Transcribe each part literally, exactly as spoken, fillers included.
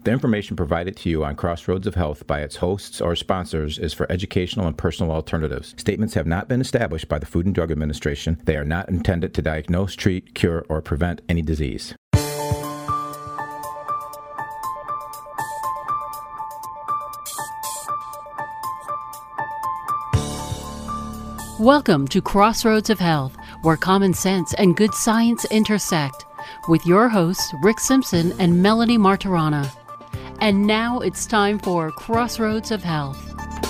The information provided to you on Crossroads of Health by its hosts or sponsors is for educational and personal alternatives. Statements have not been established by the Food and Drug Administration. They are not intended to diagnose, treat, cure, or prevent any disease. Welcome to Crossroads of Health, where common sense and good science intersect, with your hosts Rick Simpson and Melody Martirana. And now it's time for Crossroads of Health.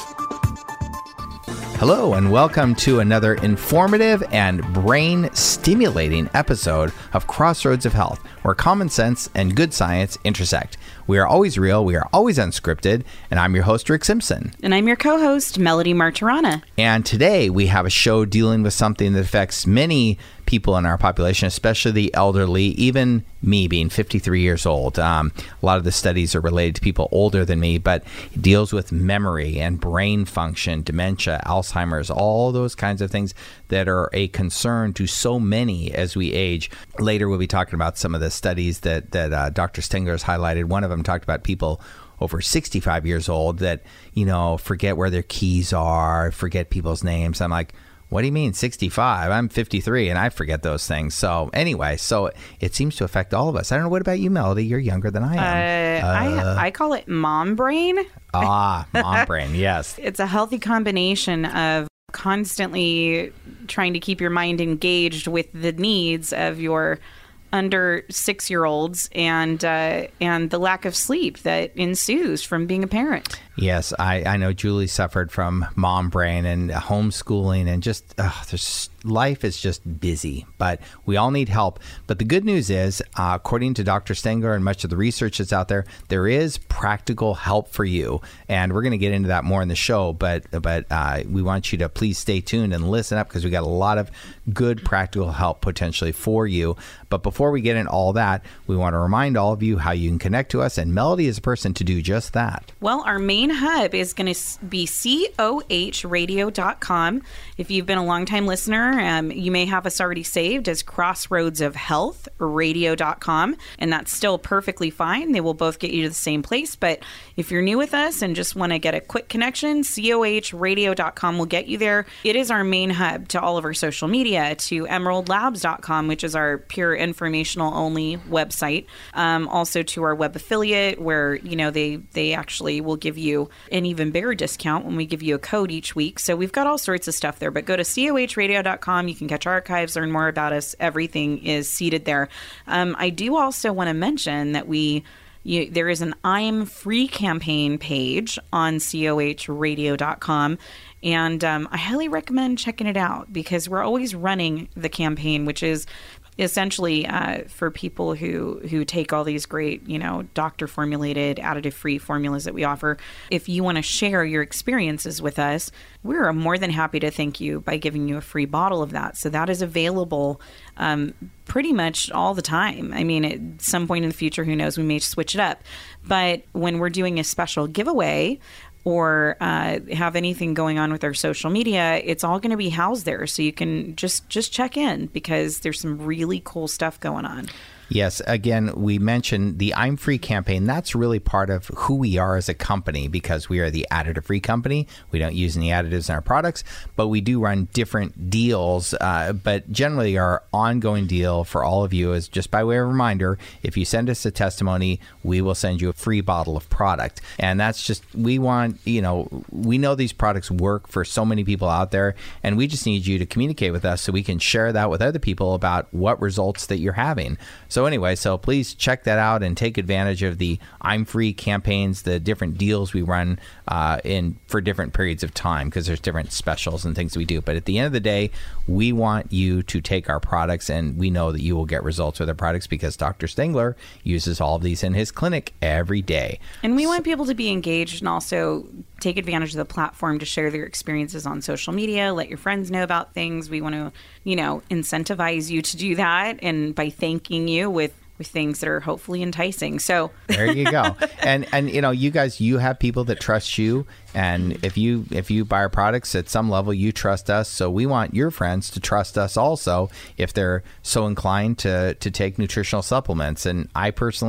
Hello, and welcome to another informative and brain-stimulating episode of Crossroads of Health, where common sense and good science intersect. We are always real, we are always unscripted, and I'm your host, Rick Simpson. And I'm your co-host, Melody Martirana. And today we have a show dealing with something that affects many people in our population, especially the elderly, even me being fifty-three years old. Um, a lot of the studies are related to people older than me, but it deals with memory and brain function, dementia, Alzheimer's, all those kinds of things that are a concern to so many as we age. Later, we'll be talking about some of the studies that, that uh, Doctor Stengler has highlighted. One of them talked about people over sixty-five years old that, you know, forget where their keys are, forget people's names. I'm like, what do you mean sixty-five? I'm fifty-three and I forget those things. So anyway, so it seems to affect all of us. I don't know. What about you, Melody? You're younger than I am. Uh, uh, I, I call it mom brain. Ah, mom brain. Yes. It's a healthy combination of constantly trying to keep your mind engaged with the needs of your under six-year-olds and uh, and the lack of sleep that ensues from being a parent. Yes, I, I know Julie suffered from mom brain and homeschooling and just uh, there's, life is just busy, but we all need help. But the good news is, uh, according to Doctor Stengler and much of the research that's out there, there is practical help for you. And we're going to get into that more in the show, but but uh, we want you to please stay tuned and listen up because we got a lot of good practical help potentially for you. But before we get into all that, we want to remind all of you how you can connect to us, and Melody is a person to do just that. Well, our main hub is going to be C O H radio dot com. If you've been a longtime listener, um, you may have us already saved as Crossroads of Health radio dot com, and that's still perfectly fine. They will both get you to the same place, but if you're new with us and just want to get a quick connection, C O H radio dot com will get you there. It is our main hub to all of our social media, to emerald labs dot com, which is our pure informational only website. Um, also to our web affiliate, where you know they they actually will give you an even bigger discount when we give you a code each week. So we've got all sorts of stuff there. But go to C O H radio dot com. You can catch archives, learn more about us. Everything is seated there. Um, I do also want to mention that we You, there is an I'm Free campaign page on C O H radio dot com, and um, I highly recommend checking it out because we're always running the campaign, which is essentially uh, for people who, who take all these great, you know, doctor-formulated, additive-free formulas that we offer. If you want to share your experiences with us, we're more than happy to thank you by giving you a free bottle of that. So that is available um, pretty much all the time. I mean, at some point in the future, who knows, we may switch it up. But when we're doing a special giveaway or uh, have anything going on with our social media, it's all going to be housed there. So you can just, just check in because there's some really cool stuff going on. Yes. Again, we mentioned the I'm Free campaign. That's really part of who we are as a company because we are the additive-free company. We don't use any additives in our products, but we do run different deals. Uh, but generally, our ongoing deal for all of you is just by way of reminder, if you send us a testimony, we will send you a free bottle of product. And that's just, we want, you know, we know these products work for so many people out there, and we just need you to communicate with us so we can share that with other people about what results that you're having. So anyway, so please check that out and take advantage of the I'm Free campaigns, the different deals we run uh, in for different periods of time because there's different specials and things we do. But at the end of the day, we want you to take our products, and we know that you will get results with our products because Doctor Stengler uses all of these in his clinic every day. And we want people to be engaged and also take advantage of the platform to share their experiences on social media, let your friends know about things. We want to, you know, incentivize you to do that, and by thanking you with with things that are hopefully enticing. So there you go. And and you know, you guys, you have people that trust you, and if you if you buy our products at some level, you trust us. So we want your friends to trust us also if they're so inclined to to take nutritional supplements. And I personally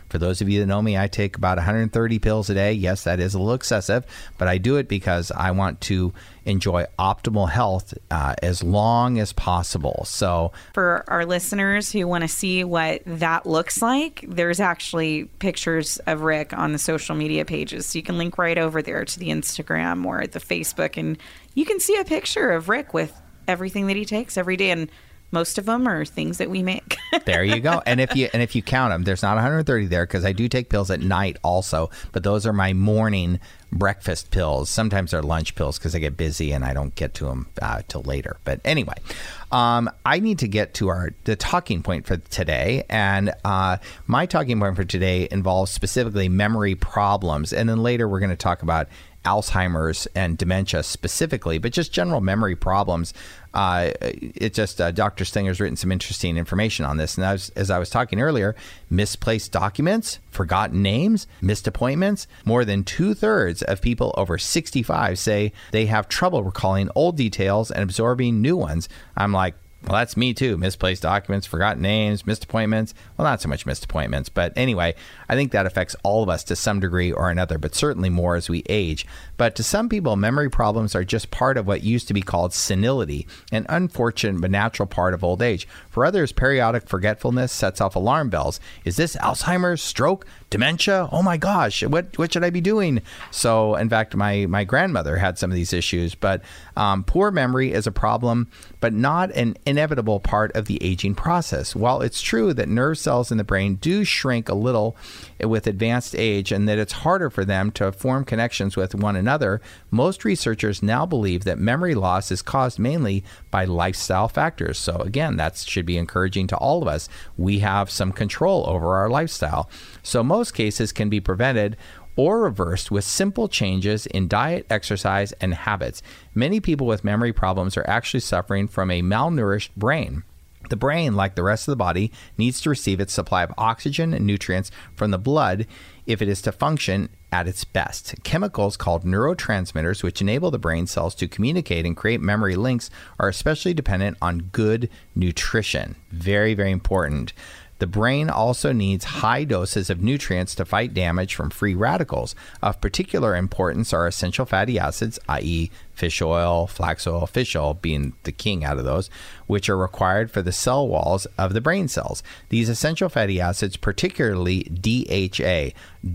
For those of you that know me, I take about one hundred thirty pills a day. Yes, that is a little excessive, but I do it because I want to enjoy optimal health uh, as long as possible. So for our listeners who want to see what that looks like, there's actually pictures of Rick on the social media pages. So you can link right over there to the Instagram or the Facebook, and you can see a picture of Rick with everything that he takes every day. And most of them are things that we make. There you go. And if you and if you count them, there's not one hundred thirty there because I do take pills at night also, but those are my morning breakfast pills. Sometimes they're lunch pills because I get busy and I don't get to them uh, till later. But anyway, um, I need to get to our the talking point for today. And uh, my talking point for today involves specifically memory problems. And then later we're going to talk about Alzheimer's and dementia specifically, but just general memory problems. Uh, it just uh, Doctor Stenger's written some interesting information on this. And as, as I was talking earlier, misplaced documents, forgotten names, missed appointments. More than two thirds of people over sixty-five say they have trouble recalling old details and absorbing new ones. I'm like, well, that's me too. Misplaced documents, forgotten names, missed appointments. Well, not so much missed appointments. But anyway, I think that affects all of us to some degree or another, but certainly more as we age. But to some people, memory problems are just part of what used to be called senility, an unfortunate but natural part of old age. For others, periodic forgetfulness sets off alarm bells. Is this Alzheimer's, stroke, dementia? Oh my gosh, what what should I be doing? So, in fact, my, my grandmother had some of these issues. But um, poor memory is a problem, but not an inevitable part of the aging process. While it's true that nerve cells in the brain do shrink a little with advanced age and that it's harder for them to form connections with one another, most researchers now believe that memory loss is caused mainly by lifestyle factors. So again, that should be encouraging to all of us. We have some control over our lifestyle. So most cases can be prevented or reversed with simple changes in diet, exercise, and habits. Many people with memory problems are actually suffering from a malnourished brain. The brain, like the rest of the body, needs to receive its supply of oxygen and nutrients from the blood if it is to function at its best. Chemicals called neurotransmitters, which enable the brain cells to communicate and create memory links, are especially dependent on good nutrition. Very, very important. The brain also needs high doses of nutrients to fight damage from free radicals. Of particular importance are essential fatty acids, that is fish oil, flax oil, fish oil being the king out of those, which are required for the cell walls of the brain cells. These essential fatty acids, particularly D H A,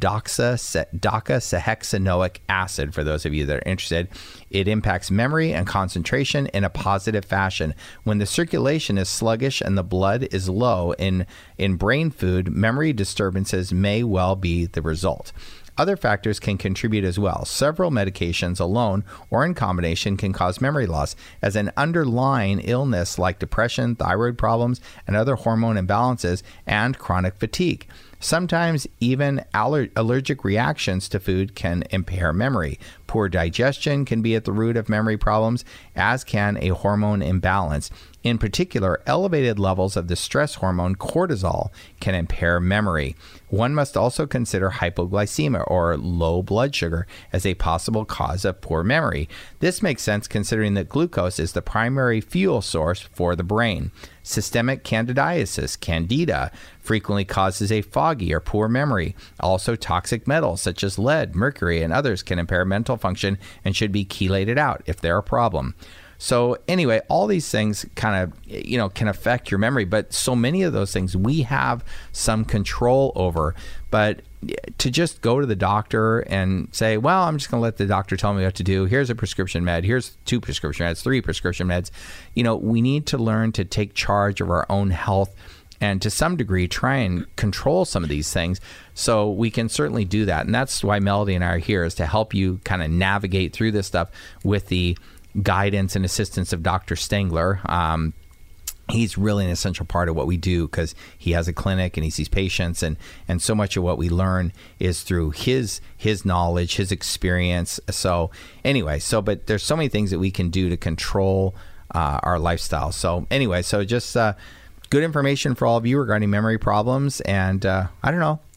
doxa, docosahexaenoic acid, for those of you that are interested, it impacts memory and concentration in a positive fashion. When the circulation is sluggish and the blood is low in, in brain food, memory disturbances may well be the result. Other factors can contribute as well. Several medications alone or in combination can cause memory loss, as an underlying illness like depression, thyroid problems, and other hormone imbalances, and chronic fatigue. Sometimes even aller- allergic reactions to food can impair memory. Poor digestion can be at the root of memory problems, as can a hormone imbalance. In particular, elevated levels of the stress hormone cortisol can impair memory. One must also consider hypoglycemia, or low blood sugar, as a possible cause of poor memory. This makes sense considering that glucose is the primary fuel source for the brain. Systemic candidiasis, candida, frequently causes a foggy or poor memory. Also, toxic metals such as lead, mercury, and others can impair mental function and should be chelated out if they're a problem. So anyway, all these things kind of, you know, can affect your memory, but so many of those things we have some control over. But to just go to the doctor and say, well, I'm just going to let the doctor tell me what to do. Here's a prescription med. Here's two prescription meds, three prescription meds. You know, we need to learn to take charge of our own health and to some degree try and control some of these things. So we can certainly do that. And that's why Melody and I are here, is to help you kind of navigate through this stuff with the guidance and assistance of Doctor Stengler. Um, he's really an essential part of what we do because he has a clinic and he sees patients, and, and so much of what we learn is through his his knowledge, his experience. So anyway, so but there's so many things that we can do to control uh, our lifestyle. So anyway, so just uh, good information for all of you regarding memory problems, and uh, I don't know.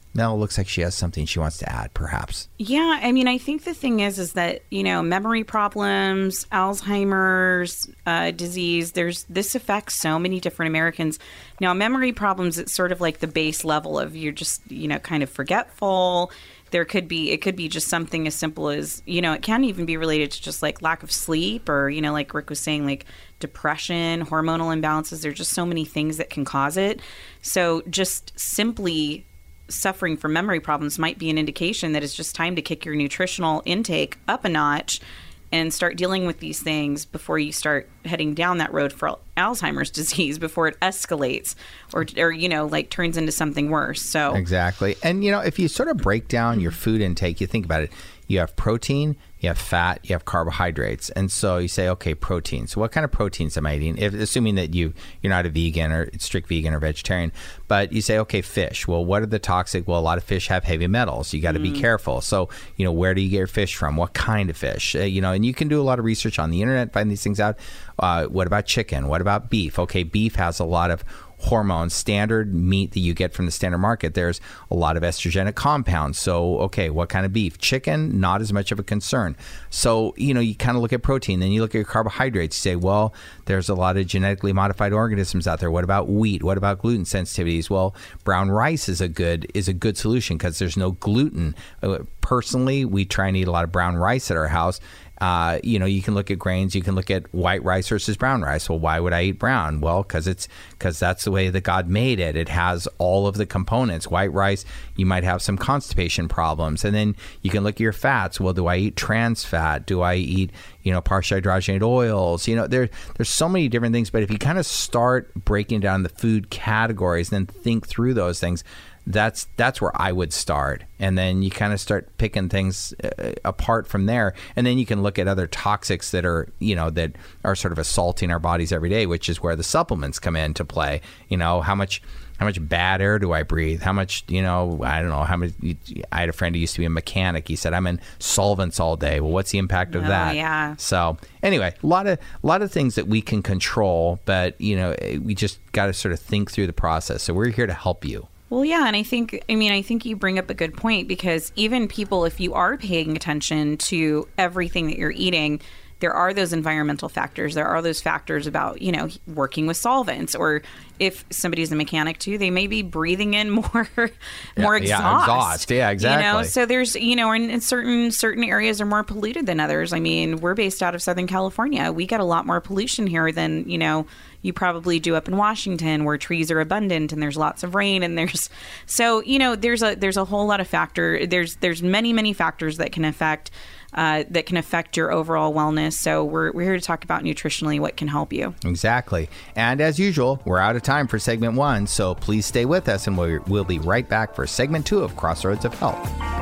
Mel looks like she has something she wants to add, perhaps. Yeah, I mean, I think the thing is, is that, you know, memory problems, Alzheimer's uh, disease, there's this affects so many different Americans. Now, memory problems, it's sort of like the base level of you're just, you know, kind of forgetful. There could be, it could be just something as simple as, you know, it can even be related to just like lack of sleep or, you know, like Rick was saying, like depression, hormonal imbalances. There's just so many things that can cause it. So just simply suffering from memory problems might be an indication that it's just time to kick your nutritional intake up a notch and start dealing with these things before you start heading down that road for Alzheimer's disease, before it escalates or, or you know, like turns into something worse. So exactly. And, you know, if you sort of break down your food intake, you think about it, you have protein, you have fat, you have carbohydrates. And so you say, okay, protein. So what kind of proteins am I eating? If, assuming that you, you're not a vegan or strict vegan or vegetarian, but you say, okay, fish. Well, what are the toxic? Well, a lot of fish have heavy metals. You got to mm. be careful. So, you know, where do you get your fish from? What kind of fish? Uh, you know, and you can do a lot of research on the internet, find these things out. Uh, what about chicken? What about beef? Okay, beef has a lot of hormones, standard meat that you get from the standard market. There's a lot of estrogenic compounds. So, okay, what kind of beef? Chicken, not as much of a concern. So, you know, you kind of look at protein, then you look at your carbohydrates. You say, well, there's a lot of genetically modified organisms out there. What about wheat? What about gluten sensitivities? Well, brown rice is a good is a good solution because there's no gluten. Uh, personally, we try and eat a lot of brown rice at our house. Uh, you know, you can look at grains, you can look at white rice versus brown rice. Well, why would I eat brown? Well, because it's because that's the way that God made it. It has all of the components. White rice, you might have some constipation problems. And then you can look at your fats. Well, do I eat trans fat? Do I eat, you know, partially hydrogenated oils? You know, there there's so many different things. But if you kind of start breaking down the food categories and then think through those things, That's that's where I would start. And then you kind of start picking things uh, apart from there. And then you can look at other toxics that are, you know, that are sort of assaulting our bodies every day, which is where the supplements come into play. You know, how much how much bad air do I breathe? How much, you know, I don't know, how much. I had a friend who used to be a mechanic. He said, I'm in solvents all day. Well, what's the impact of oh, that? Yeah. So anyway, a lot of a lot of things that we can control, but, you know, we just got to sort of think through the process. So we're here to help you. Well, yeah, and I think, I mean, I think you bring up a good point because even people, if you are paying attention to everything that you're eating, there are those environmental factors. There are those factors about, you know, working with solvents, or if somebody's a mechanic too, they may be breathing in more, more yeah, exhaust. Yeah, exhaust. Yeah, exactly. You know, so there's, you know, and, and certain certain areas are more polluted than others. I mean, we're based out of Southern California. We get a lot more pollution here than, you know, you probably do up in Washington, where trees are abundant and there's lots of rain, and there's so, you know, there's a there's a whole lot of factor. There's there's many many factors that can affect uh, that can affect your overall wellness. So we're we're here to talk about nutritionally what can help you. Exactly. And as usual, we're out of time for segment one, so please stay with us, and we'll we'll be right back for segment two of Crossroads of Health.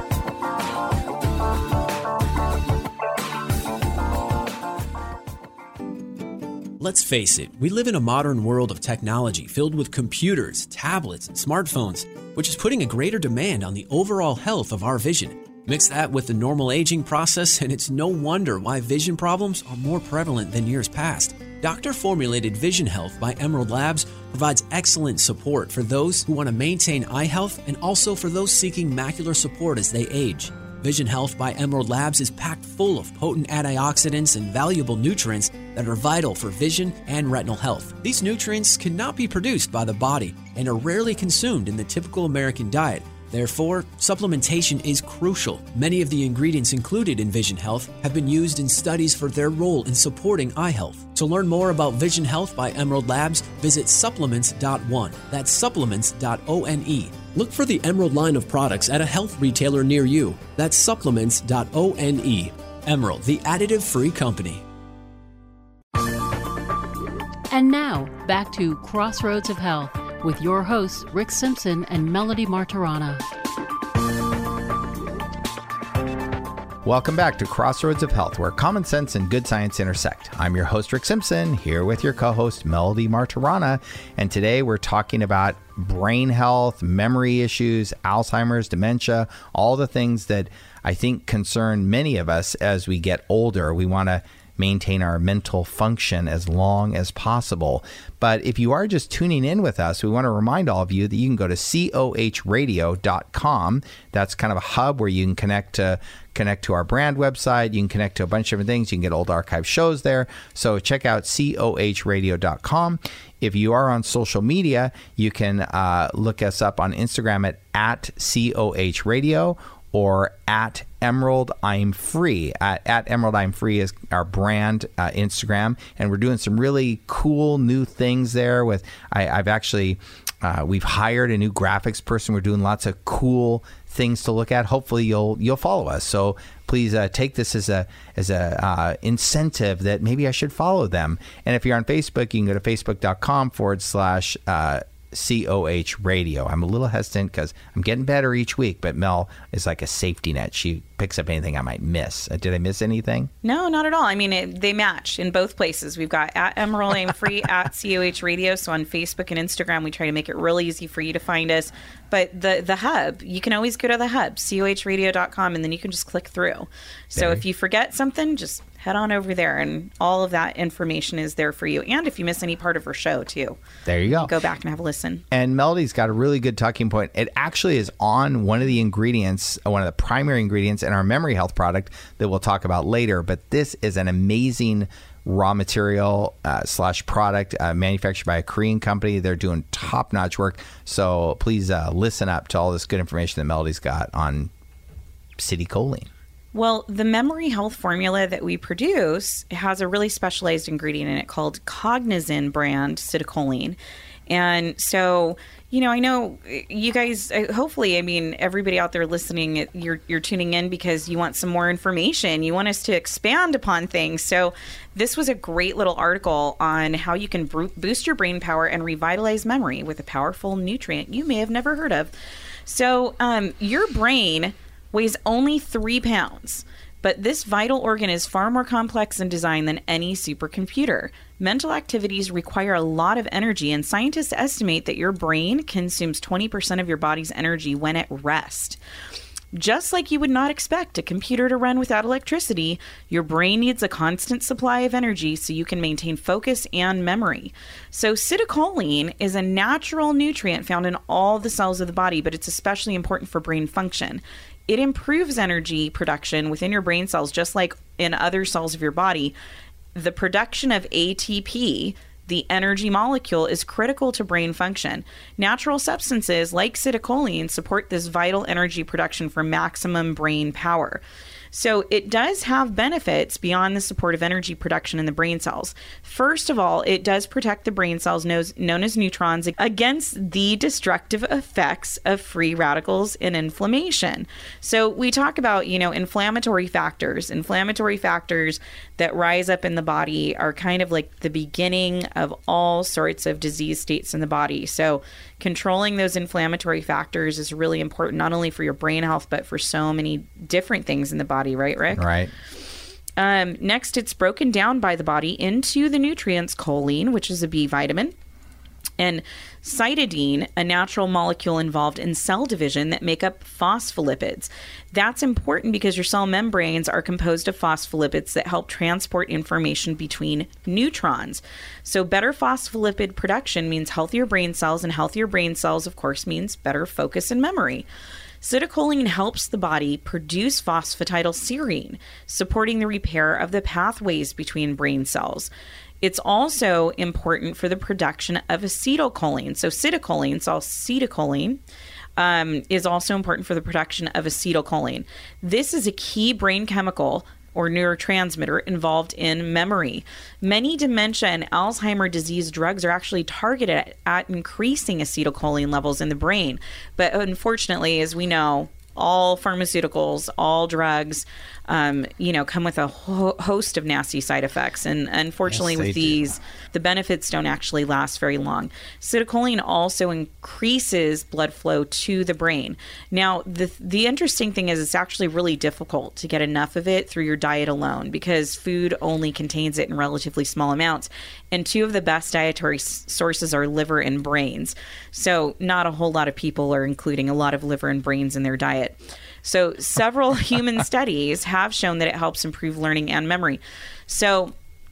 Let's face it, we live in a modern world of technology filled with computers, tablets, and smartphones, which is putting a greater demand on the overall health of our vision. Mix that with the normal aging process, and it's no wonder why vision problems are more prevalent than years past. Doctor-formulated Vision Health by Emerald Labs provides excellent support for those who want to maintain eye health and also for those seeking macular support as they age. Vision Health by Emerald Labs is packed full of potent antioxidants and valuable nutrients that are vital for vision and retinal health. These nutrients cannot be produced by the body and are rarely consumed in the typical American diet. Therefore, supplementation is crucial. Many of the ingredients included in Vision Health have been used in studies for their role in supporting eye health. To learn more about Vision Health by Emerald Labs, visit supplements dot one. That's supplements dot one. Look for the Emerald line of products at a health retailer near you. That's supplements dot one. Emerald, the additive-free company. And now, back to Crossroads of Health with your hosts, Rick Simpson and Melody Martirana. Welcome back to Crossroads of Health, where common sense and good science intersect. I'm your host, Rick Simpson, here with your co-host, Melody Martirana. And today we're talking about brain health, memory issues, Alzheimer's, dementia, all the things that I think concern many of us as we get older. We want to maintain our mental function as long as possible. But if you are just tuning in with us, we want to remind all of you that you can go to C O H radio dot com. That's kind of a hub where you can connect to connect to our brand website. You can connect to a bunch of different things. You can get old archive shows there. So check out C O H radio dot com. If you are on social media, you can uh, look us up on Instagram at, at C O H radio or at Emerald I'm Free. At, at Emerald I'm Free is our brand uh, Instagram, and we're doing some really cool new things there. With I, I've actually uh, we've hired a new graphics person. We're doing lots of cool things to look at. Hopefully, you'll you'll follow us. So please uh, take this as a as a uh, incentive that maybe I should follow them. And if you're on Facebook, you can go to facebook.com forward slash uh, C O H radio. I'm a little hesitant because I'm getting better each week, but Mel is like a safety net. She picks up anything I might miss. Uh, did I miss anything? No, not at all. I mean, it, they match in both places. We've got at Emerald I'm Free, at C O H radio. So on Facebook and Instagram, we try to make it really easy for you to find us. But the the hub, you can always go to the hub, C O H radio dot com, and then you can just click through. So there. If you forget something, just head on over there, and all of that information is there for you. And if you miss any part of her show, too. There you go. You go back and have a listen. And Melody's got a really good talking point. It actually is on one of the ingredients, one of the primary ingredients in our Memory Health product that we'll talk about later. But this is an amazing raw material uh, slash product uh, manufactured by a Korean company. They're doing top-notch work. So please uh, listen up to all this good information that Melody's got on citicoline. Well, the Memory Health formula that we produce has a really specialized ingredient in it called Cognizin brand citicoline. And so, you know, I know you guys, hopefully, I mean, everybody out there listening, you're you're tuning in because you want some more information. You want us to expand upon things. So this was a great little article on how you can boost your brain power and revitalize memory with a powerful nutrient you may have never heard of. So um, your brain weighs only three pounds, but this vital organ is far more complex in design than any supercomputer. Mental activities require a lot of energy, and scientists estimate that your brain consumes twenty percent of your body's energy when at rest. Just like you would not expect a computer to run without electricity, your brain needs a constant supply of energy so you can maintain focus and memory. So citicoline is a natural nutrient found in all the cells of the body, but it's especially important for brain function. It improves energy production within your brain cells, just like in other cells of your body. The production of A T P, the energy molecule, is critical to brain function. Natural substances like citicoline support this vital energy production for maximum brain power. So it does have benefits beyond the support of energy production in the brain cells. First of all, it does protect the brain cells known as neutrons against the destructive effects of free radicals and inflammation. So we talk about, you know, inflammatory factors. Inflammatory factors that rise up in the body are kind of like the beginning of all sorts of disease states in the body. So controlling those inflammatory factors is really important, not only for your brain health, but for so many different things in the body, right, Rick? Right. Um, next, it's broken down by the body into the nutrients choline, which is a B vitamin, and cytidine, a natural molecule involved in cell division that make up phospholipids. That's important because your cell membranes are composed of phospholipids that help transport information between neutrons. So better phospholipid production means healthier brain cells, and healthier brain cells, of course, means better focus and memory. Citicoline helps the body produce phosphatidylserine, supporting the repair of the pathways between brain cells. It's also important for the production of acetylcholine. So citicoline, so acetylcholine, um, is also important for the production of acetylcholine. This is a key brain chemical or neurotransmitter involved in memory. Many dementia and Alzheimer's disease drugs are actually targeted at, at increasing acetylcholine levels in the brain. But unfortunately, as we know, all pharmaceuticals, all drugs, um, you know, come with a ho- host of nasty side effects. And unfortunately, yes, with these, do. the benefits don't actually last very long. Citicoline also increases blood flow to the brain. Now, the the interesting thing is it's actually really difficult to get enough of it through your diet alone because food only contains it in relatively small amounts. And two of the best dietary s- sources are liver and brains. So not a whole lot of people are including a lot of liver and brains in their diet. So several human studies have shown that it helps improve learning and memory. So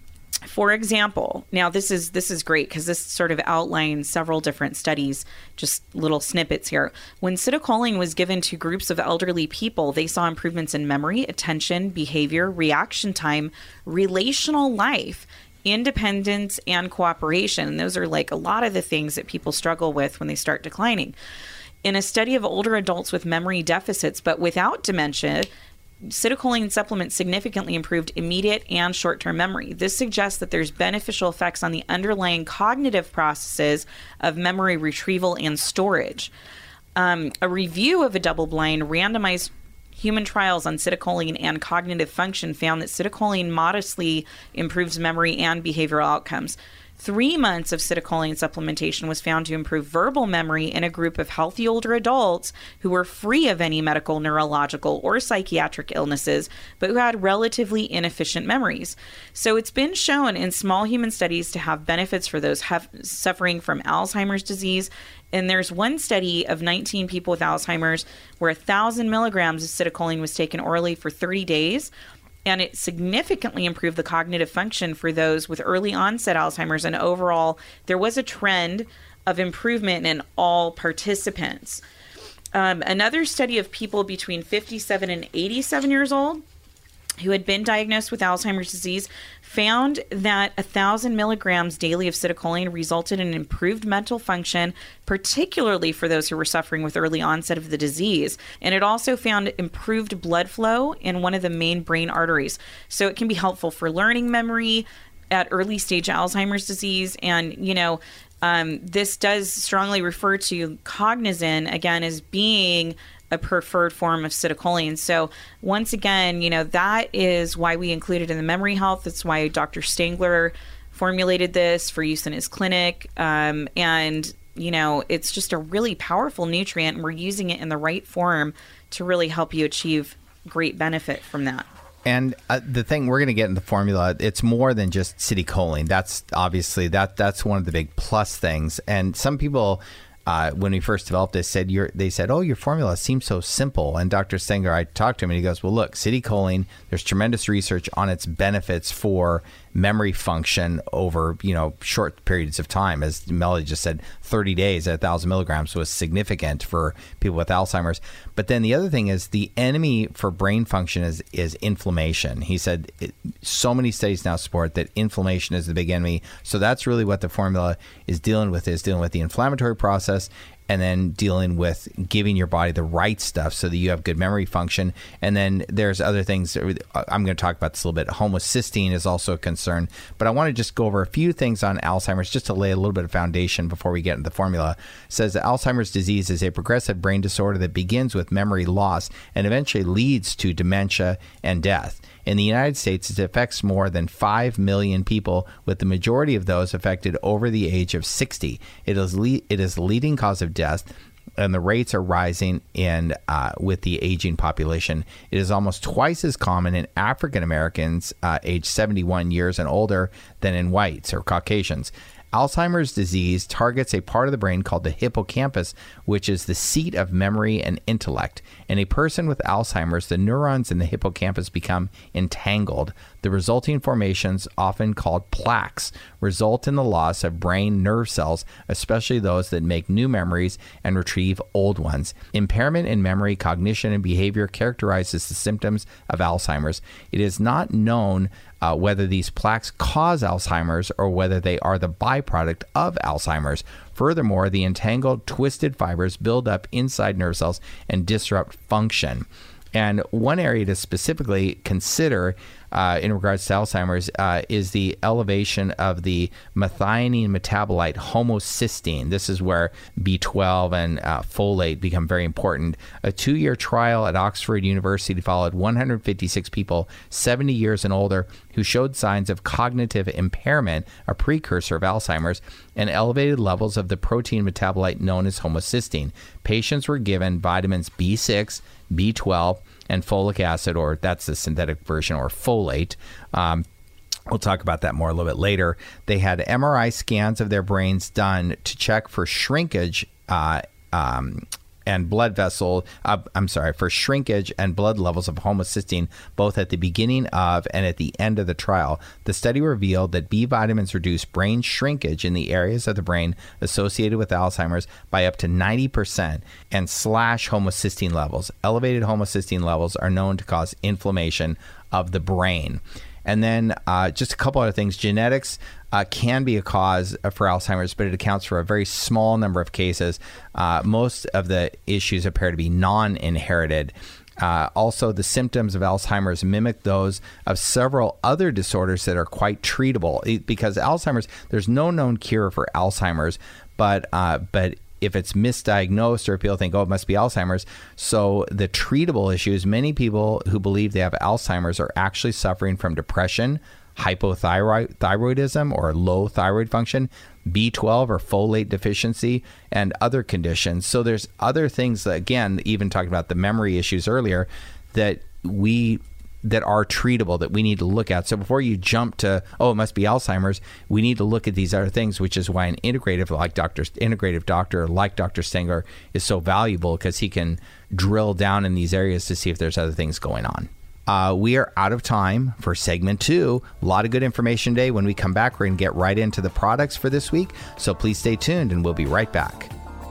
for example, now this is this is great because this sort of outlines several different studies, just little snippets here. When citicoline was given to groups of elderly people, they saw improvements in memory, attention, behavior, reaction time, relational life, independence, and cooperation. And those are like a lot of the things that people struggle with when they start declining. In a study of older adults with memory deficits but without dementia, citicoline supplements significantly improved immediate and short-term memory. This suggests that there's beneficial effects on the underlying cognitive processes of memory retrieval and storage. Um, a review of a double-blind randomized human trials on citicoline and cognitive function found that citicoline modestly improves memory and behavioral outcomes. Three months of citicoline supplementation was found to improve verbal memory in a group of healthy older adults who were free of any medical, neurological, or psychiatric illnesses, but who had relatively inefficient memories. So it's been shown in small human studies to have benefits for those have, suffering from Alzheimer's disease. And there's one study of nineteen people with Alzheimer's where one thousand milligrams of citicoline was taken orally for thirty days. And it significantly improved the cognitive function for those with early onset Alzheimer's. And overall, there was a trend of improvement in all participants. Um, another study of people between fifty-seven and eighty-seven years old who had been diagnosed with Alzheimer's disease found that one thousand milligrams daily of citicoline resulted in improved mental function, particularly for those who were suffering with early onset of the disease. And it also found improved blood flow in one of the main brain arteries. So it can be helpful for learning, memory at early stage Alzheimer's disease. And, you know, um, this does strongly refer to Cognizin, again, as being a preferred form of citicoline. So once again, you know, that is why we included in the memory health. That's why Doctor Stangler formulated this for use in his clinic. Um, and, you know, it's just a really powerful nutrient, and we're using it in the right form to really help you achieve great benefit from that. And uh, the thing we're going to get in the formula, it's more than just citicoline. That's obviously, that that's one of the big plus things. And some people, Uh, when we first developed this, said your, they said, oh, your formula seems so simple. And Doctor Stenger, I talked to him and he goes, well, look, citicoline, there's tremendous research on its benefits for memory function over, you know, short periods of time. As Melody just said, thirty days at one thousand milligrams was significant for people with Alzheimer's. But then the other thing is the enemy for brain function is, is inflammation. He said it, so many studies now support that inflammation is the big enemy. So that's really what the formula is dealing with, is dealing with the inflammatory process, and then dealing with giving your body the right stuff so that you have good memory function. And then there's other things. I'm going to talk about this a little bit. Homocysteine is also a concern. But I want to just go over a few things on Alzheimer's just to lay a little bit of foundation before we get into the formula. It says that Alzheimer's disease is a progressive brain disorder that begins with memory loss and eventually leads to dementia and death. In the United States, it affects more than five million people, with the majority of those affected over the age of sixty. It is le- it is the leading cause of death, and the rates are rising in uh, with the aging population. It is almost twice as common in African Americans uh, aged seventy-one years and older than in whites or Caucasians. Alzheimer's disease targets a part of the brain called the hippocampus, which is the seat of memory and intellect. In a person with Alzheimer's, the neurons in the hippocampus become entangled. The resulting formations, often called plaques, result in the loss of brain nerve cells, especially those that make new memories and retrieve old ones. Impairment in memory, cognition, and behavior characterizes the symptoms of Alzheimer's. It is not known Uh, whether these plaques cause Alzheimer's or whether they are the byproduct of Alzheimer's. Furthermore, the entangled, twisted fibers build up inside nerve cells and disrupt function. And one area to specifically consider uh, in regards to Alzheimer's uh, is the elevation of the methionine metabolite homocysteine. This is where B twelve and uh, folate become very important. A two-year trial at Oxford University followed one hundred fifty-six people, seventy years and older, who showed signs of cognitive impairment, a precursor of Alzheimer's, and elevated levels of the protein metabolite known as homocysteine. Patients were given vitamins B six, B twelve, and folic acid, or that's the synthetic version, or folate. Um, we'll talk about that more a little bit later. They had M R I scans of their brains done to check for shrinkage uh, um, and blood vessel, uh, I'm sorry, for shrinkage and blood levels of homocysteine, both at the beginning of and at the end of the trial. The study revealed that B vitamins reduce brain shrinkage in the areas of the brain associated with Alzheimer's by up to ninety percent and slash homocysteine levels. Elevated homocysteine levels are known to cause inflammation of the brain. And then uh, just a couple other things. Genetics uh, can be a cause for Alzheimer's, but it accounts for a very small number of cases. Uh, most of the issues appear to be non-inherited. Uh, also, the symptoms of Alzheimer's mimic those of several other disorders that are quite treatable. It, because Alzheimer's, there's no known cure for Alzheimer's, but uh, but if it's misdiagnosed or people think, oh, it must be Alzheimer's. So the treatable issues, many people who believe they have Alzheimer's are actually suffering from depression, hypothyroidism or low thyroid function, B twelve or folate deficiency, and other conditions. So there's other things that, again, even talking about the memory issues earlier, that we that are treatable that we need to look at. So before you jump to, oh, it must be Alzheimer's, we need to look at these other things, which is why an integrative like Doctor integrative doctor like Doctor Stengler is so valuable, because he can drill down in these areas to see if there's other things going on. Uh, we are out of time for segment two. A lot of good information today. When we come back, we're going to get right into the products for this week. So please stay tuned and we'll be right back.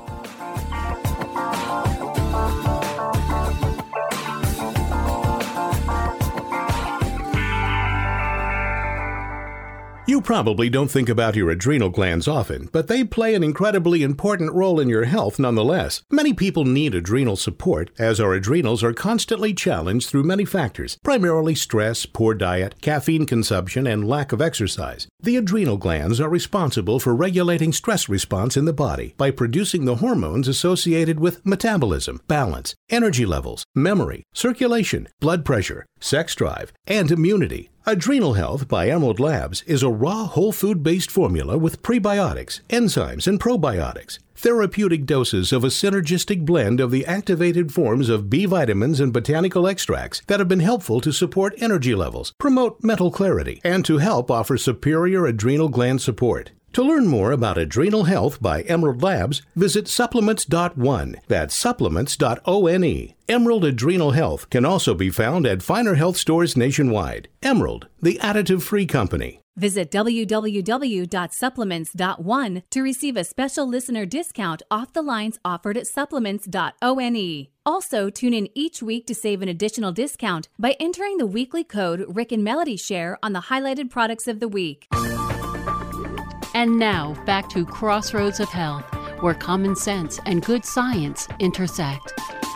You probably don't think about your adrenal glands often, but they play an incredibly important role in your health nonetheless. Many people need adrenal support, as our adrenals are constantly challenged through many factors, primarily stress, poor diet, caffeine consumption, and lack of exercise. The adrenal glands are responsible for regulating stress response in the body by producing the hormones associated with metabolism, balance, energy levels, memory, circulation, blood pressure, sex drive, and immunity. Adrenal Health by Emerald Labs is a raw whole food-based formula with prebiotics, enzymes, and probiotics. Therapeutic doses of a synergistic blend of the activated forms of B vitamins and botanical extracts that have been helpful to support energy levels, promote mental clarity, and to help offer superior adrenal gland support. To learn more about Adrenal Health by Emerald Labs, visit supplements dot one. That's supplements dot one. Emerald Adrenal Health can also be found at finer health stores nationwide. Emerald, the additive-free company. Visit w w w dot supplements dot one to receive a special listener discount off the lines offered at supplements dot one. Also, tune in each week to save an additional discount by entering the weekly code Rick and Melody Share on the highlighted products of the week. And now, back to Crossroads of Health, where common sense and good science intersect.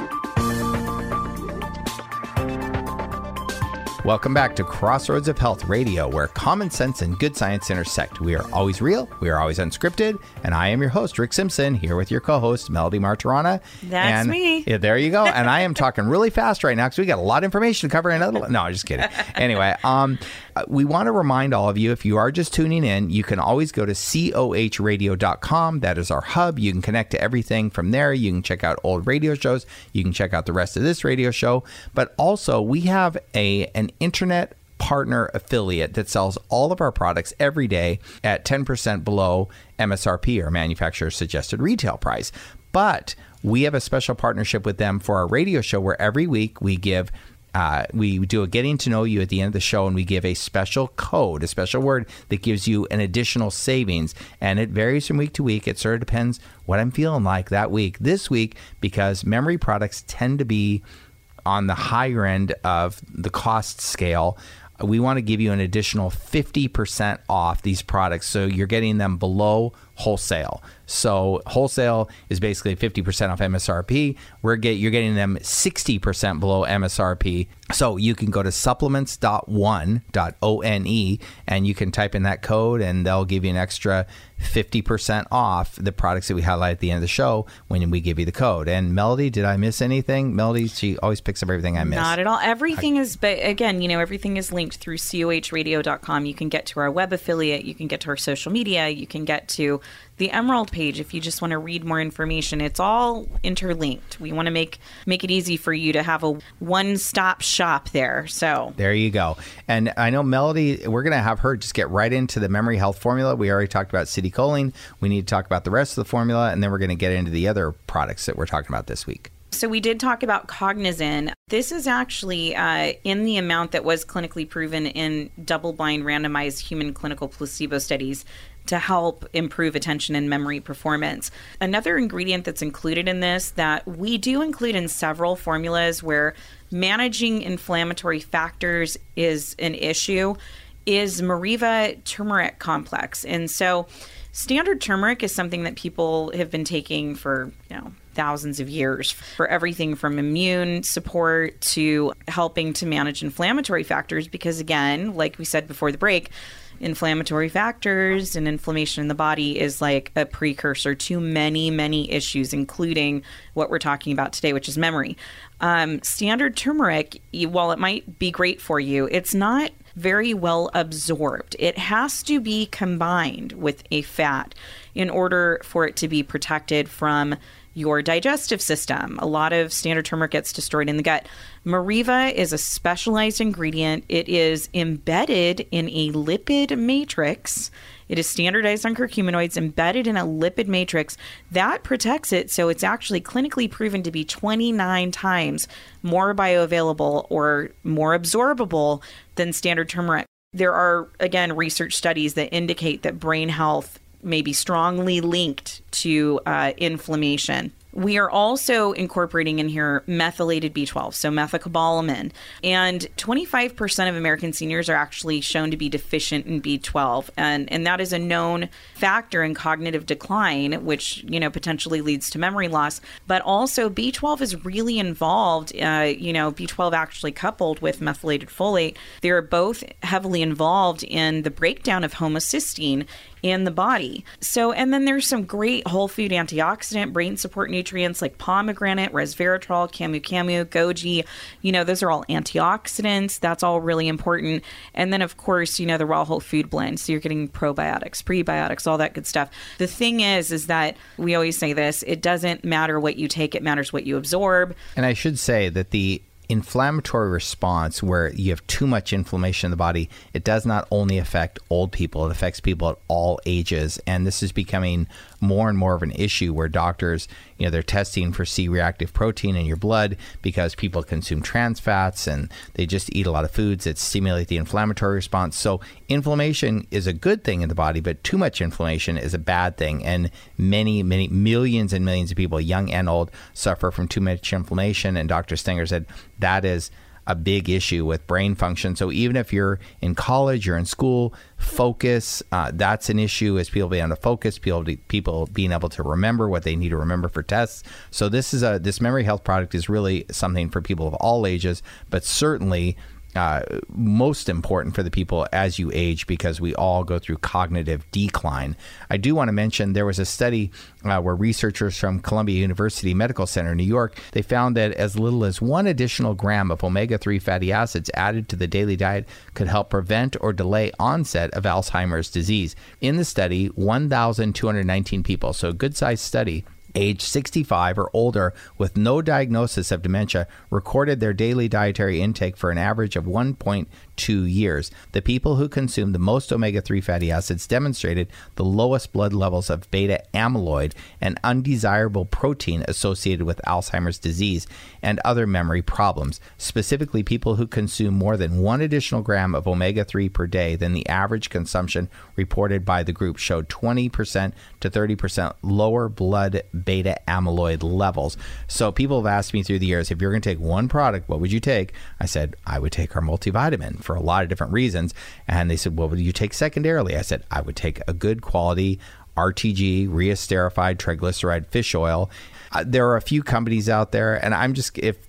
Welcome back to Crossroads of Health Radio, where common sense and good science intersect. We are always real, we are always unscripted, and I am your host, Rick Simpson, here with your co-host, Melody Martirana. That's and, me. Yeah, there you go. And I am talking really fast right now because we got a lot of information to cover. Another, no, I'm just kidding. Anyway, um, we want to remind all of you, if you are just tuning in, you can always go to C O H radio dot com. That is our hub. You can connect to everything from there. You can check out old radio shows. You can check out the rest of this radio show. But also, we have a an internet partner affiliate that sells all of our products every day at ten percent below M S R P, or manufacturer's suggested retail price. But we have a special partnership with them for our radio show, where every week we give Uh, we do a getting to know you at the end of the show, and we give a special code, a special word that gives you an additional savings. And it varies from week to week. It sort of depends what I'm feeling like that week. This week, because memory products tend to be on the higher end of the cost scale, we want to give you an additional fifty percent off these products. So you're getting them below wholesale. So wholesale is basically fifty percent off M S R P. We're get you're getting them sixty percent below M S R P. So you can go to supplements dot one dot one and you can type in that code, and they'll give you an extra fifty percent off the products that we highlight at the end of the show when we give you the code. And Melody, did I miss anything? Melody, she always picks up everything I miss. Not at all. Everything I, is, but again, you know, everything is linked through C O H radio dot com. You can get to our web affiliate. You can get to our social media. You can get to the Emerald page, if you just want to read more information, it's all interlinked. We want to make make it easy for you to have a one-stop shop there. So there you go. And I know Melody, we're going to have her just get right into the memory health formula. We already talked about citicoline. We need to talk about the rest of the formula, and then we're going to get into the other products that we're talking about this week. So we did talk about Cognizin. This is actually uh, in the amount that was clinically proven in double-blind randomized human clinical placebo studies to help improve attention and memory performance. Another ingredient that's included in this that we do include in several formulas where managing inflammatory factors is an issue is Meriva turmeric complex. And so standard turmeric is something that people have been taking for, you know, thousands of years for everything from immune support to helping to manage inflammatory factors. Because again, like we said before the break, inflammatory factors and inflammation in the body is like a precursor to many, many issues, including what we're talking about today, which is memory. Um, standard turmeric, while it might be great for you, it's not very well absorbed. It has to be combined with a fat in order for it to be protected from your digestive system. A lot of standard turmeric gets destroyed in the gut. Meriva is a specialized ingredient. It is embedded in a lipid matrix. It is standardized on curcuminoids, embedded in a lipid matrix that protects it. So it's actually clinically proven to be twenty-nine times more bioavailable or more absorbable than standard turmeric. There are, again, research studies that indicate that brain health may be strongly linked to uh, inflammation. We are also incorporating in here methylated B twelve, so methylcobalamin. And twenty-five percent of American seniors are actually shown to be deficient in B twelve. And, and that is a known factor in cognitive decline, which, you know, potentially leads to memory loss. But also B twelve is really involved, uh, you know, B twelve actually coupled with methylated folate. They're both heavily involved in the breakdown of homocysteine in the body. So, and then there's some great whole food antioxidant brain support nutrients like pomegranate, resveratrol, camu camu, goji. You know, those are all antioxidants. That's all really important. And then, of course, you know, the raw whole food blend. So you're getting probiotics, prebiotics, all that good stuff. The thing is, is that we always say this, it doesn't matter what you take, it matters what you absorb. And I should say that the inflammatory response, where you have too much inflammation in the body, it does not only affect old people, it affects people at all ages. And this is becoming more and more of an issue where doctors, you know, they're testing for C-reactive protein in your blood because people consume trans fats and they just eat a lot of foods that stimulate the inflammatory response. So inflammation is a good thing in the body, but too much inflammation is a bad thing. And many, many millions and millions of people, young and old, suffer from too much inflammation. And Doctor Stenger said that is a big issue with brain function. So even if you're in college, you're in school, focus, uh, that's an issue, is people being able to focus, people, people being able to remember what they need to remember for tests. So this is a this memory health product is really something for people of all ages, but certainly Uh, most important for the people as you age, because we all go through cognitive decline. I do want to mention there was a study uh, where researchers from Columbia University Medical Center in New York, they found that as little as one additional gram of omega three fatty acids added to the daily diet could help prevent or delay onset of Alzheimer's disease. In the study, one thousand two hundred nineteen people, so a good-sized study, age sixty-five or older with no diagnosis of dementia, recorded their daily dietary intake for an average of one point two years. The people who consumed the most omega three fatty acids demonstrated the lowest blood levels of beta amyloid, an undesirable protein associated with Alzheimer's disease and other memory problems. Specifically, people who consume more than one additional gram of omega three per day than the average consumption reported by the group showed twenty percent to thirty percent lower blood beta amyloid levels. So people have asked me through the years, if you're going to take one product, what would you take? I said, I would take our multivitamin for a lot of different reasons. And they said, what would you take secondarily? I said, I would take a good quality R T G, reesterified triglyceride fish oil. Uh, there are a few companies out there, and I'm just, if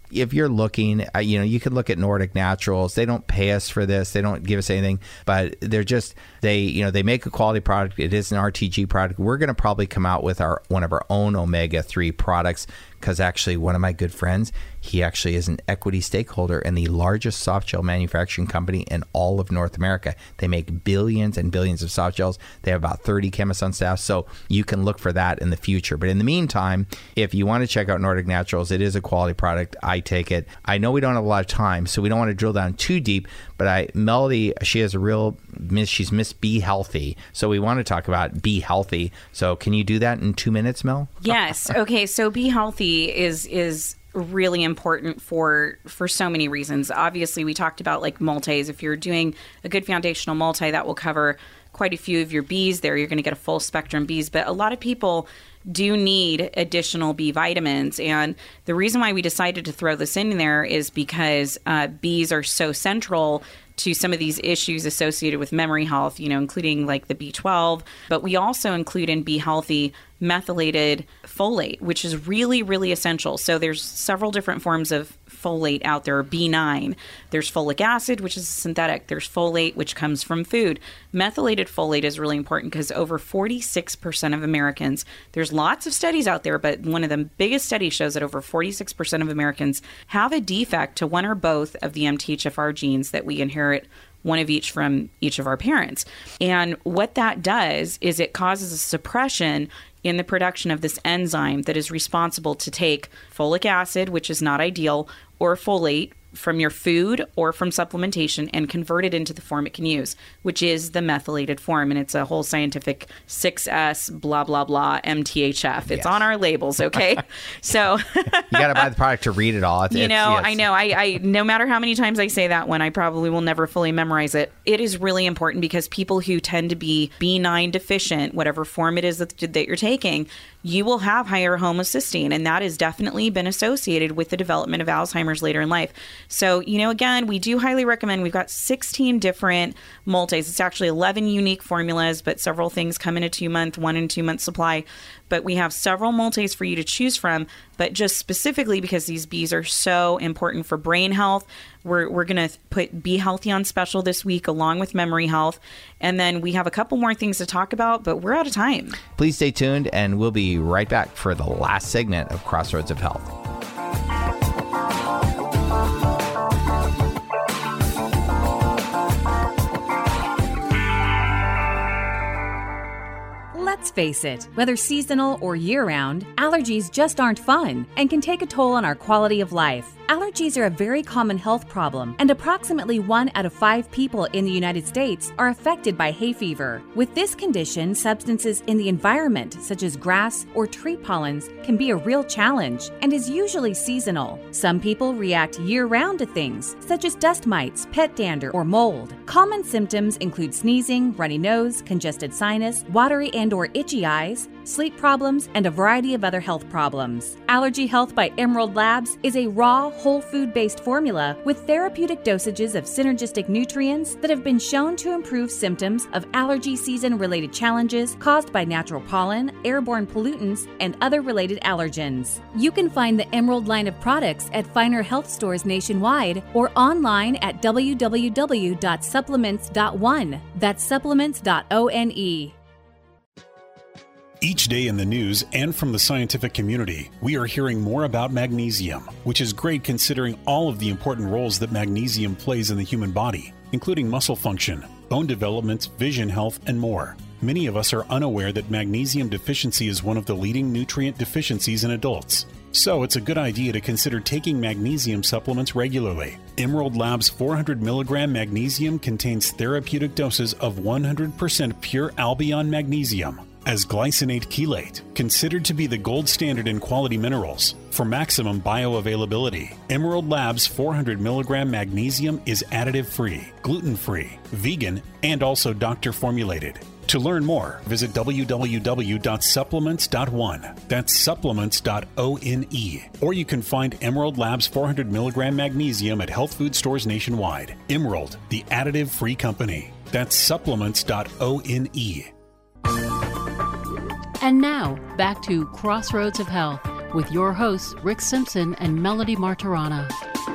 if you're looking, uh, you know, you could look at Nordic Naturals. They don't pay us for this. They don't give us anything, but they're just, they, you know, they make a quality product. It is an R T G product. We're going to probably come out with our one of our own omega three products, because actually one of my good friends, he actually is an equity stakeholder in the largest soft gel manufacturing company in all of North America. They make billions and billions of soft gels. They have about thirty chemists on staff, so you can look for that in the future. But in the meantime, if you want to check out Nordic Naturals, it is a quality product. I take it. I know we don't have a lot of time, so we don't want to drill down too deep, but I, Melody, she has a real, miss. she's Miss Be Healthy. So we want to talk about Be Healthy. So can you do that in two minutes, Mel? Yes. Okay. So Be Healthy is, is really important for, for so many reasons. Obviously, we talked about like multis. If you're doing a good foundational multi, that will cover quite a few of your B's there. You're going to get a full spectrum B's, but a lot of people do need additional B vitamins. And the reason why we decided to throw this in there is because uh, B's are so central to some of these issues associated with memory health, you know, including like the B twelve. But we also include in Be Healthy methylated folate, which is really, really essential. So there's several different forms of folate out there. B nine. There's folic acid, which is synthetic. There's folate, which comes from food. Methylated folate is really important because over forty-six percent of Americans, there's lots of studies out there, but one of the biggest studies shows that over forty-six percent of Americans have a defect to one or both of the M T H F R genes that we inherit, one of each from each of our parents. And what that does is it causes a suppression in the production of this enzyme that is responsible to take folic acid, which is not ideal, or folate from your food or from supplementation and convert it into the form it can use, which is the methylated form. And it's a whole scientific six S blah, blah, blah, M T H F. It's yes. on our labels, okay? So you got to buy the product to read it all. It's, you know, it's, I know. I, I no matter how many times I say that one, I probably will never fully memorize it. It is really important because people who tend to be B nine deficient, whatever form it is that, that you're taking, you will have higher homocysteine, and that has definitely been associated with the development of Alzheimer's later in life. So, you know, again, we do highly recommend, we've got sixteen different multis. It's actually eleven unique formulas, but several things come in a two-month, one and two-month supply. But we have several multis for you to choose from. But just specifically because these B's are so important for brain health, we're, we're going to put Be Healthy on special this week along with memory health. And then we have a couple more things to talk about, but we're out of time. Please stay tuned, and we'll be right back for the last segment of Crossroads of Health. Let's face it, whether seasonal or year-round, allergies just aren't fun and can take a toll on our quality of life. Allergies are a very common health problem, and approximately one out of five people in the United States are affected by hay fever. With this condition, substances in the environment, such as grass or tree pollens, can be a real challenge and is usually seasonal. Some people react year-round to things, such as dust mites, pet dander, or mold. Common symptoms include sneezing, runny nose, congested sinus, watery and or itchy eyes, sleep problems, and a variety of other health problems. Allergy Health by Emerald Labs is a raw, whole food-based formula with therapeutic dosages of synergistic nutrients that have been shown to improve symptoms of allergy season-related challenges caused by natural pollen, airborne pollutants, and other related allergens. You can find the Emerald line of products at finer health stores nationwide or online at w w w dot supplements dot one. That's supplements dot one. Each day in the news and from the scientific community, we are hearing more about magnesium, which is great considering all of the important roles that magnesium plays in the human body, including muscle function, bone development, vision health, and more. Many of us are unaware that magnesium deficiency is one of the leading nutrient deficiencies in adults. So it's a good idea to consider taking magnesium supplements regularly. Emerald Labs four hundred milligram magnesium contains therapeutic doses of one hundred percent pure Albion magnesium as glycinate chelate, considered to be the gold standard in quality minerals. For maximum bioavailability, Emerald Labs four hundred milligram magnesium is additive-free, gluten-free, vegan, and also doctor-formulated. To learn more, visit w w w dot supplements dot one. That's supplements dot one. Or you can find Emerald Labs four hundred milligram magnesium at health food stores nationwide. Emerald, the additive-free company. That's supplements dot one. And now, back to Crossroads of Health with your hosts, Rick Simpson and Melody Martirana.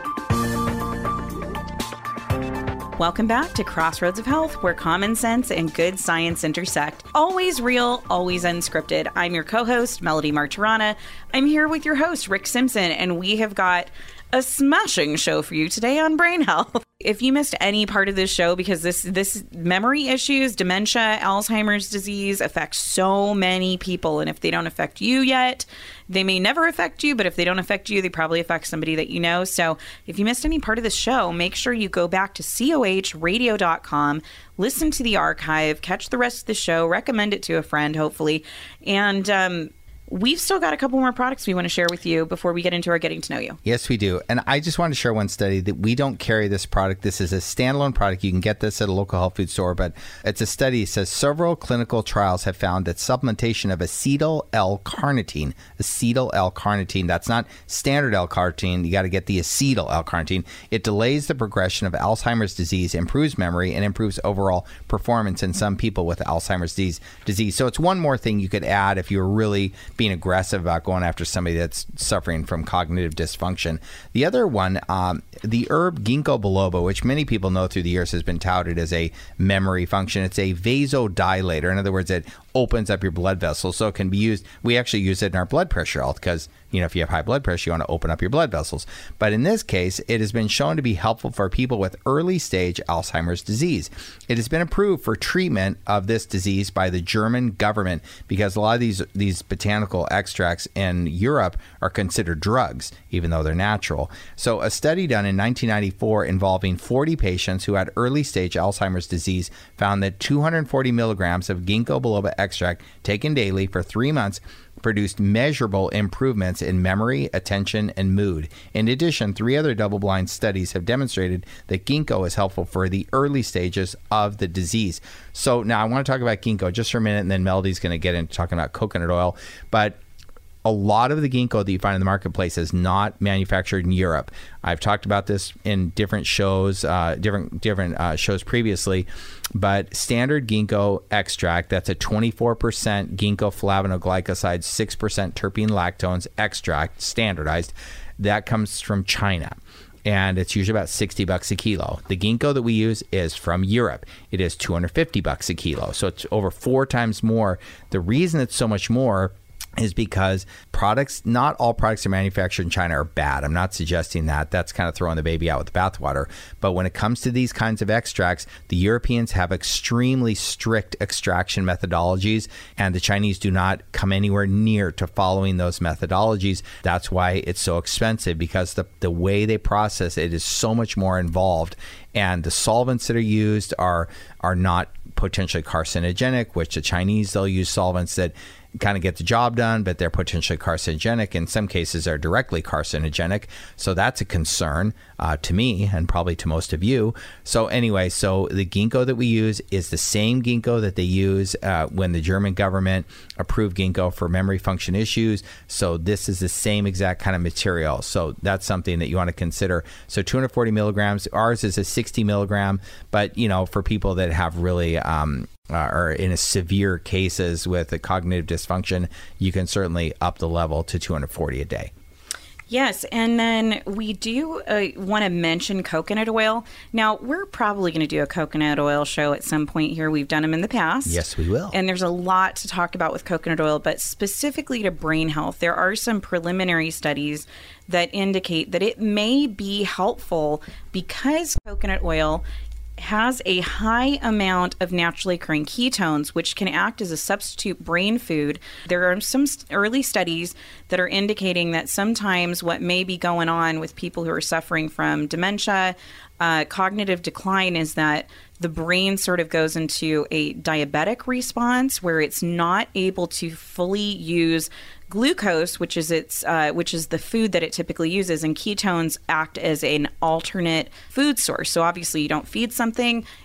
Welcome back to Crossroads of Health, where common sense and good science intersect. Always real, always unscripted. I'm your co-host, Melody Martirana. I'm here with your host, Rick Simpson, and we have got a smashing show for you today on brain health. If you missed any part of this show, because this this memory issues, dementia, Alzheimer's disease affect so many people, and if they don't affect you yet, they may never affect you, but if they don't affect you, they probably affect somebody that you know. So if you missed any part of the show, make sure you go back to C O H radio dot com, listen to the archive, catch the rest of the show, recommend it to a friend, hopefully, and um we've still got a couple more products we want to share with you before we get into our getting to know you. Yes, we do. And I just want to share one study that we don't carry this product. This is a standalone product. You can get this at a local health food store, but it's a study that says several clinical trials have found that supplementation of acetyl L-carnitine, acetyl L-carnitine, that's not standard L-carnitine. You got to get the acetyl L-carnitine. It delays the progression of Alzheimer's disease, improves memory, and improves overall performance in some people with Alzheimer's disease. So it's one more thing you could add if you're really being aggressive about going after somebody that's suffering from cognitive dysfunction. The other one, um, the herb ginkgo biloba, which many people know through the years has been touted as a memory function. It's a vasodilator. In other words, it opens up your blood vessels. So it can be used, we actually use it in our blood pressure health because, you know, if you have high blood pressure, you want to open up your blood vessels. But in this case, it has been shown to be helpful for people with early stage Alzheimer's disease. It has been approved for treatment of this disease by the German government because a lot of these, these botanical extracts in Europe are considered drugs, even though they're natural. So a study done in nineteen ninety-four involving forty patients who had early stage Alzheimer's disease found that two hundred forty milligrams of ginkgo biloba extract taken daily for three months produced measurable improvements in memory, attention, and mood. In addition, three other double-blind studies have demonstrated that ginkgo is helpful for the early stages of the disease. So now I want to talk about ginkgo just for a minute, and then Melody's going to get into talking about coconut oil. But a lot of the ginkgo that you find in the marketplace is not manufactured in Europe. I've talked about this in different shows, uh, different different uh, shows previously, but standard ginkgo extract, that's a twenty-four percent ginkgo flavanoglycosides, six percent terpene lactones extract, standardized, that comes from China. And it's usually about sixty bucks a kilo. The ginkgo that we use is from Europe. It is two hundred fifty bucks a kilo. So it's over four times more. The reason it's so much more is because products, not all products that are manufactured in China are bad. I'm not suggesting that. That's kind of throwing the baby out with the bathwater. But when it comes to these kinds of extracts, the Europeans have extremely strict extraction methodologies, and the Chinese do not come anywhere near to following those methodologies. That's why it's so expensive, because the, the way they process it is so much more involved. And the solvents that are used are are not potentially carcinogenic, which the Chinese, they'll use solvents that kind of get the job done, but they're potentially carcinogenic. In some cases, are directly carcinogenic. So that's a concern uh, to me and probably to most of you. So anyway, so the ginkgo that we use is the same ginkgo that they use uh, when the German government approved ginkgo for memory function issues. So this is the same exact kind of material. So that's something that you want to consider. So two hundred forty milligrams. Ours is a sixty milligram, but you know, for people that have really um, Uh, or in a severe cases with a cognitive dysfunction, you can certainly up the level to two hundred forty a day. Yes, and then we do uh, want to mention coconut oil. Now, we're probably going to do a coconut oil show at some point here. We've done them in the past. Yes, we will. And there's a lot to talk about with coconut oil, but specifically to brain health, there are some preliminary studies that indicate that it may be helpful because coconut oil has a high amount of naturally occurring ketones, which can act as a substitute brain food. There are some early studies that are indicating that sometimes what may be going on with people who are suffering from dementia, uh, cognitive decline, is that the brain sort of goes into a diabetic response where it's not able to fully use glucose, which is its, uh, which is the food that it typically uses, and ketones act as an alternate food source. So obviously, you don't feed something,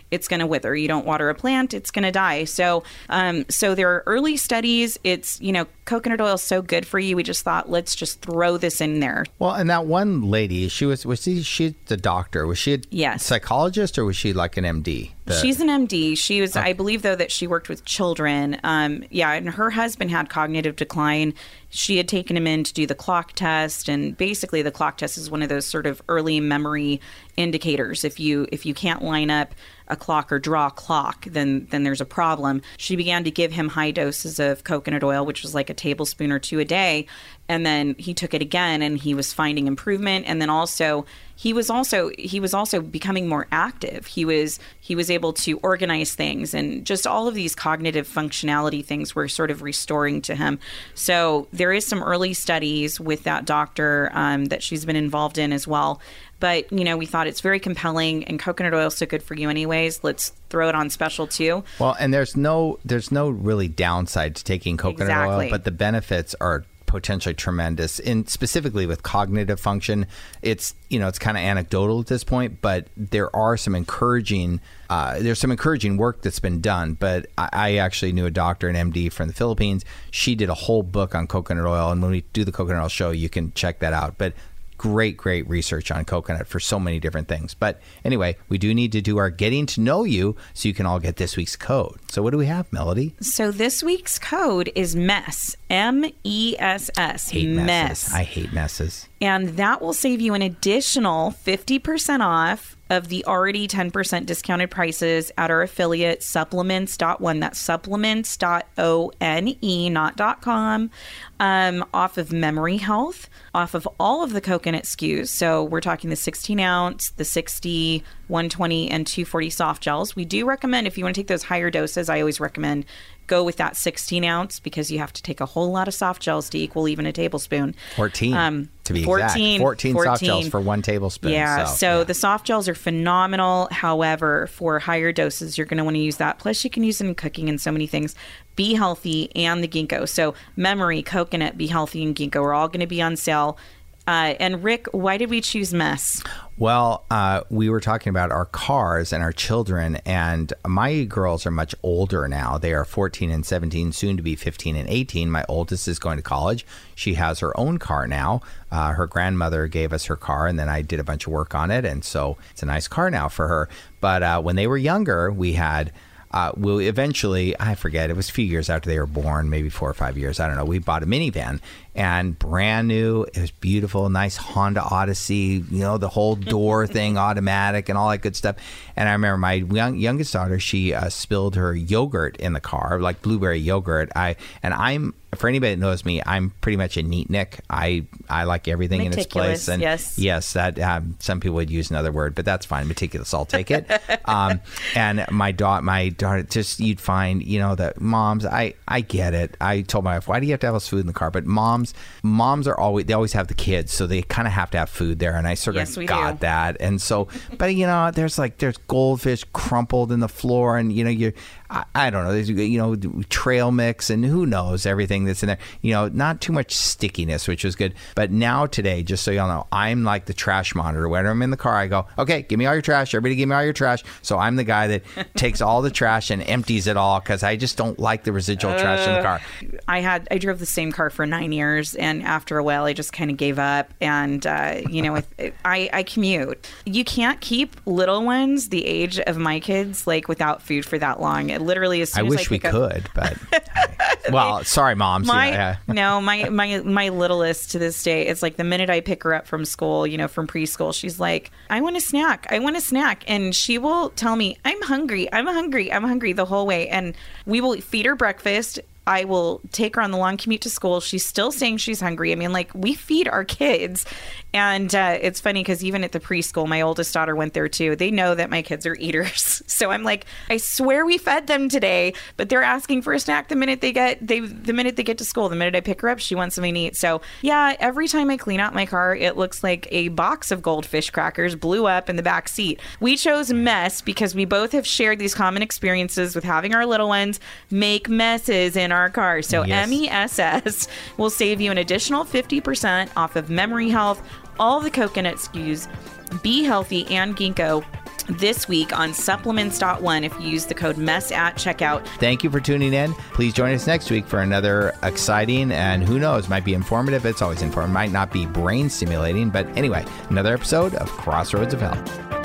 it's going to wither. You don't water a plant, it's going to die. So, um, so there are early studies. It's, you know, coconut oil is so good for you. We just thought, let's just throw this in there. Well, and that one lady, she was, was she, she the doctor? Was she a yes. psychologist or was she like an M D? The... She's an M D. She was, oh. I believe, though, that she worked with children. Um, yeah, and her husband had cognitive decline. She had taken him in to do the clock test, and basically the clock test is one of those sort of early memory indicators. If you if you can't line up a clock or draw a clock, then then there's a problem. She began to give him high doses of coconut oil, which was like a tablespoon or two a day, and then he took it again, and he was finding improvement. And then also he was also he was also becoming more active. He was he was able to organize things, and just all of these cognitive functionality things were sort of restoring to him. So there is some early studies with that doctor um, that she's been involved in as well. But, you know, we thought it's very compelling, and coconut oil is so good for you anyways. Let's throw it on special too. Well, and there's no there's no really downside to taking coconut exactly. oil, but the benefits are potentially tremendous. And specifically with cognitive function, it's, you know, it's kind of anecdotal at this point, but there are some encouraging uh, there's some encouraging work that's been done. But I, I actually knew a doctor, an M D from the Philippines. She did a whole book on coconut oil, and when we do the coconut oil show, you can check that out. But great, great research on coconut for so many different things. But anyway, we do need to do our getting to know you so you can all get this week's code. So what do we have, Melody? So this week's code is MESS, M E S S. Hate messes. Mess. I hate messes. And that will save you an additional fifty percent off of the already ten percent discounted prices at our affiliate supplements dot one. That's supplements dot one, not .com. Um, off of Memory Health, off of all of the coconut S K Us. So we're talking the sixteen ounce, the sixty, one twenty, and two forty soft gels. We do recommend, if you want to take those higher doses, I always recommend go with that sixteen ounce because you have to take a whole lot of soft gels to equal even a tablespoon. fourteen, um, to be fourteen, exact. fourteen, fourteen soft gels for one tablespoon. Yeah, so, so yeah. the soft gels are phenomenal. However, for higher doses, you're going to want to use that. Plus, you can use it in cooking and so many things. Be Healthy and the Ginkgo. So Memory, Coconut, Be Healthy, and Ginkgo are all going to be on sale. Uh, and Rick, why did we choose MESS? Well, uh, we were talking about our cars and our children, and my girls are much older now. They are fourteen and seventeen, soon to be fifteen and eighteen. My oldest is going to college. She has her own car now. Uh, her grandmother gave us her car, and then I did a bunch of work on it, and so it's a nice car now for her. But uh, when they were younger, we had... Uh, we'll eventually, I forget, it was a few years after they were born, maybe four or five years, I don't know. We bought a minivan, and brand new. It was beautiful, nice Honda Odyssey, you know, the whole door thing, automatic and all that good stuff. And I remember my young, youngest daughter, she uh, spilled her yogurt in the car, like blueberry yogurt. I And I'm, for anybody that knows me, I'm pretty much a neatnik. I, I like everything in its place. And yes. Yes, that um, some people would use another word, but that's fine. Meticulous, I'll take it. um, and my daughter, my daughter, just you'd find, you know, that moms, I, I get it. I told my wife, why do you have to have us food in the car? But moms, moms are always, they always have the kids, so they kind of have to have food there. And I sort yes, of got do. that. And so, but you know, there's like, there's goldfish crumpled in the floor, and you know, you I, I don't know, there's, you know, trail mix and who knows everything that's in there, you know, not too much stickiness, which was good. But now today, just so y'all know, I'm like the trash monitor. When I'm in the car, I go, okay, give me all your trash. Everybody give me all your trash. So I'm the guy that takes all the trash and empties it all because I just don't like the residual uh, trash in the car. I had, I drove the same car for nine years. And after a while, I just kind of gave up. And, uh, you know, with, I, I commute. You can't keep little ones the age of my kids, like without food for that long. It literally, as soon I as wish I we pick could, up, but well, sorry, moms. My, yeah, yeah. no, my, my, my littlest to this day, it's like the minute I pick her up from school, you know, from preschool, she's like, I want a snack. I want a snack. And she will tell me, I'm hungry. I'm hungry. I'm hungry the whole way. And we will feed her breakfast. I will take her on the long commute to school. She's still saying she's hungry. I mean, like, we feed our kids. And uh, it's funny because even at the preschool, my oldest daughter went there too. They know that my kids are eaters. So I'm like, I swear we fed them today, but they're asking for a snack the minute they get they the minute they get to school. The minute I pick her up, she wants something to eat. So yeah, every time I clean out my car, it looks like a box of goldfish crackers blew up in the back seat. We chose MESS because we both have shared these common experiences with having our little ones make messes in our car. So yes. M E S S will save you an additional fifty percent off of Memory Health, all the coconut S K Us, Be Healthy, and Ginkgo. this week on supplements dot one if you use the code MESS at checkout. Thank you for tuning in. Please join us next week for another exciting and who knows, might be informative. It's always informative. Might not be brain stimulating, but anyway, another episode of Crossroads of Health.